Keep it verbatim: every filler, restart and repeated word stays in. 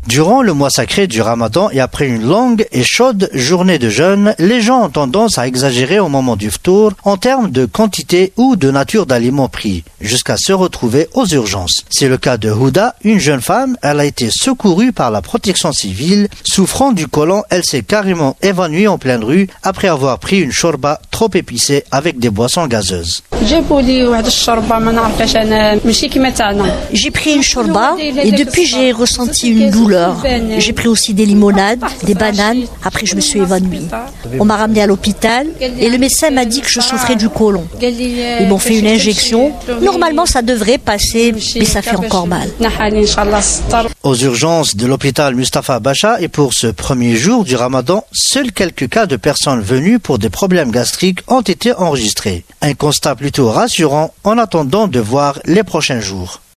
Durant le mois sacré du Ramadan et après une longue et chaude journée de jeûne, les gens ont tendance à exagérer au moment du ftour en termes de quantité ou de nature d'aliments pris, jusqu'à se retrouver aux urgences. C'est le cas de Houda, une jeune femme. Elle a été secourue par la protection civile. Souffrant du côlon, elle s'est carrément évanouie en pleine rue après avoir pris une shorba trop épicée avec des boissons gazeuses. J'ai pris une shorba et depuis j'ai ressenti une douleur. J'ai pris aussi des limonades, des bananes. Après je me suis évanouie. On m'a ramenée à l'hôpital et le médecin m'a dit que je souffrais du côlon. Ils m'ont fait une injection. Normalement ça devrait passer, mais ça fait encore mal. Aux urgences de l'hôpital Mustapha Bacha et pour ce premier jour du Ramadan, seuls quelques cas de personnes venues pour des problèmes gastriques ont été enregistrés. Un constat plutôt rassurant en attendant de voir les prochains jours.